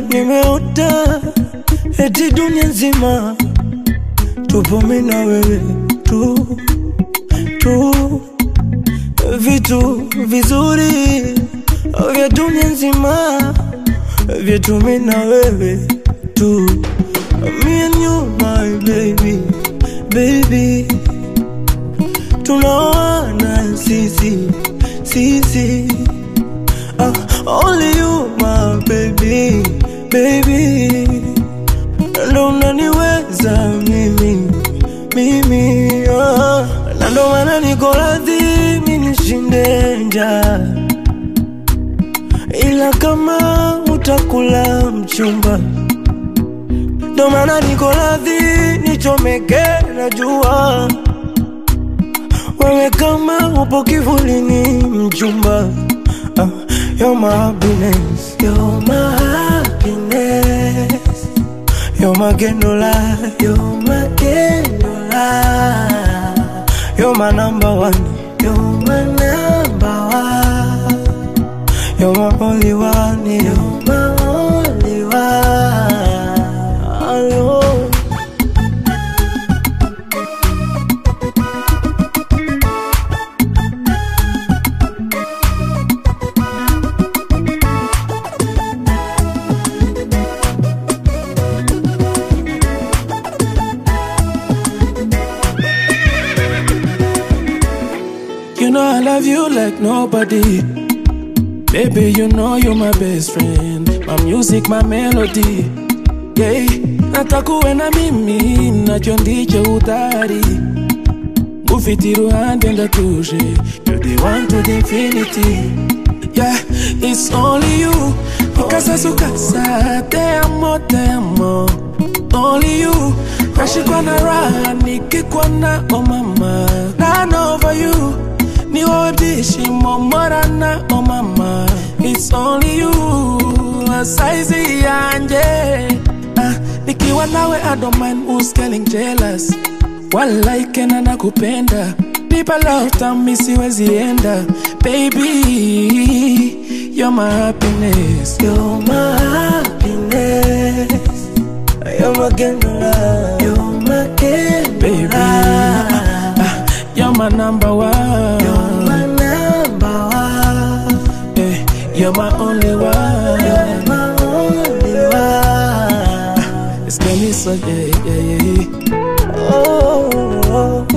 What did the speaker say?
nimeota eti dunia nzima tupo mimi na wewe tu. Vitu vizuri vya dunia nzima vyetu mimi na wewe tu. Me and you my baby, tunaona sisi only you my baby, ndo unaniweza mimi na ndo maana niko radhi mimi nishinde njaa, ila kama utakula mchumba, ndo maana niko radhi nichomeke na jua, wewe kama upo kivulini mchumba. You're my happiness, you're my happiness, you're my candlelight, you're my candlelight, you're my number one, you're my number one, you're my only one, you're my only one. Hello. You know I love you like nobody. Baby, you know you're my best friend. My music, my melody. Yeah, natakuwe na mimi, nacho ndicho utari. Ufitiru hande ndatuje. You're the one to the infinity. Yeah, it's only you. Mikasa sukasa, te amo. Only you. Nashikwa na raha, nikikwa na oh mama. Run over you. Ni wadishi momorana oh mama. It's only you. Saizi yanje. Nikiwa nawe I don't mind who's getting jealous. Walike na nakupenda. Nipa love time siwezi enda. Baby, you're my happiness. You're my happiness, you're my candlelight, you're my candlelight. Baby, you're my number one, you're my number one, yeah, you're my only one, you're my only one. It's gonna be so yeah. Oh.